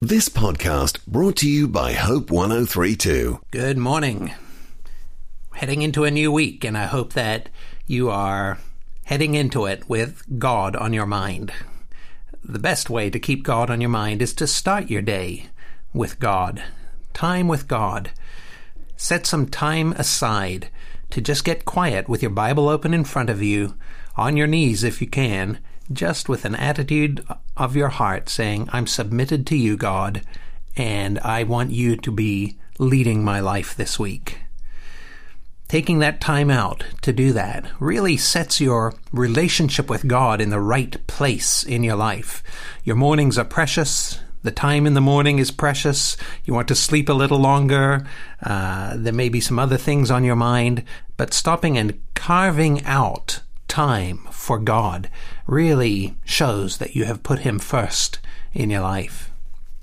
This podcast brought to you by Hope 1032. Good morning. Heading into a new week, and I hope that you are heading into it with God on your mind. The best way to keep God on your mind is to start your day with God. Time with God. Set some time aside to just get quiet with your Bible open in front of you, on your knees if you can, just with an attitude of your heart saying, I'm submitted to you, God, and I want you to be leading my life this week. Taking that time out to do that really sets your relationship with God in the right place in your life. Your mornings are precious. The time in the morning is precious. You want to sleep a little longer. There may be some other things on your mind, but stopping and carving out time for God really shows that you have put Him first in your life.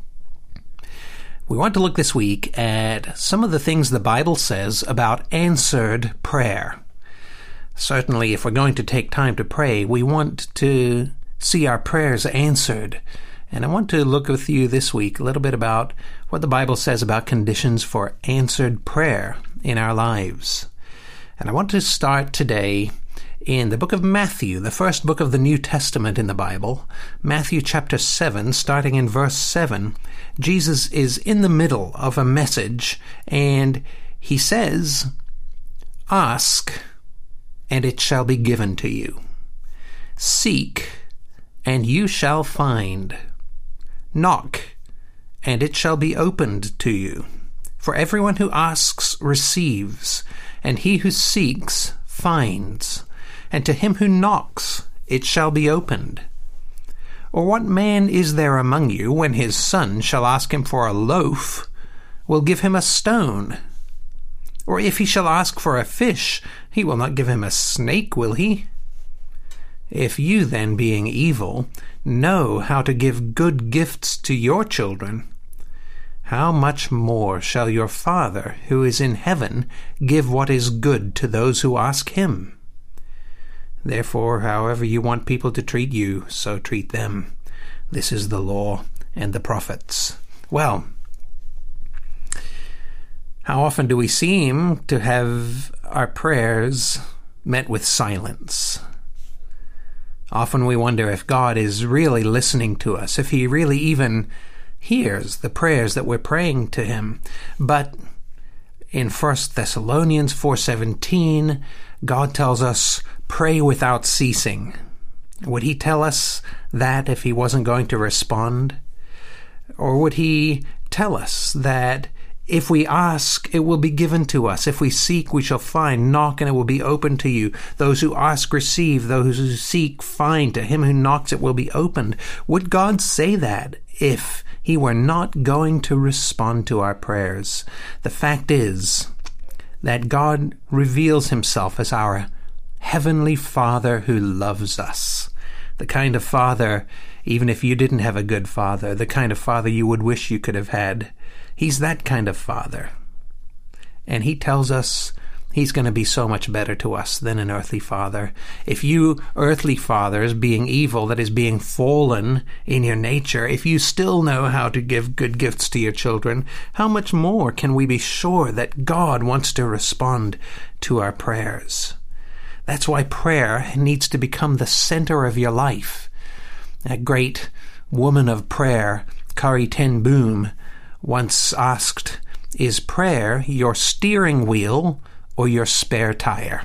We want to look this week at some of the things the Bible says about answered prayer. Certainly, if we're going to take time to pray, we want to see our prayers answered. And I want to look with you this week a little bit about what the Bible says about conditions for answered prayer in our lives. And I want to start today in the book of Matthew, the first book of the New Testament in the Bible, Matthew chapter 7, starting in verse 7, Jesus is in the middle of a message, and he says, "Ask, and it shall be given to you. Seek, and you shall find. Knock, and it shall be opened to you. For everyone who asks receives, and he who seeks finds. And to him who knocks, it shall be opened. Or what man is there among you, when his son shall ask him for a loaf, will give him a stone? Or if he shall ask for a fish, he will not give him a snake, will he? If you then, being evil, know how to give good gifts to your children, how much more shall your Father, who is in heaven, give what is good to those who ask him? Therefore, however you want people to treat you, so treat them. This is the law and the prophets." Well, how often do we seem to have our prayers met with silence? Often we wonder if God is really listening to us, if He really even hears the prayers that we're praying to Him. But in 1 Thessalonians 4:17, God tells us, pray without ceasing. Would He tell us that if He wasn't going to respond? Or would He tell us that if we ask, it will be given to us. If we seek, we shall find. Knock, and it will be opened to you. Those who ask receive. Those who seek find. To him who knocks, it will be opened. Would God say that if He were not going to respond to our prayers? The fact is that God reveals Himself as our Heavenly Father who loves us. The kind of Father, even if you didn't have a good father, the kind of Father you would wish you could have had. He's that kind of Father. And He tells us He's going to be so much better to us than an earthly father. If you earthly fathers, being evil, that is, being fallen in your nature, if you still know how to give good gifts to your children, how much more can we be sure that God wants to respond to our prayers? That's why prayer needs to become the center of your life. A great woman of prayer, Corrie ten Boom, once asked, "Is prayer your steering wheel or your spare tire?"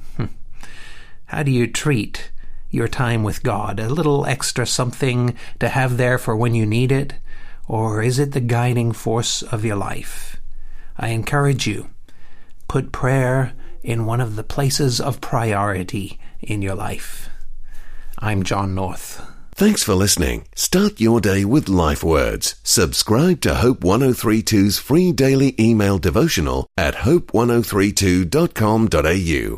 How do you treat your time with God? A little extra something to have there for when you need it? Or is it the guiding force of your life? I encourage you, put prayer in one of the places of priority in your life. I'm John North. Thanks for listening. Start your day with Life Words. Subscribe to Hope 1032's free daily email devotional at hope1032.com.au.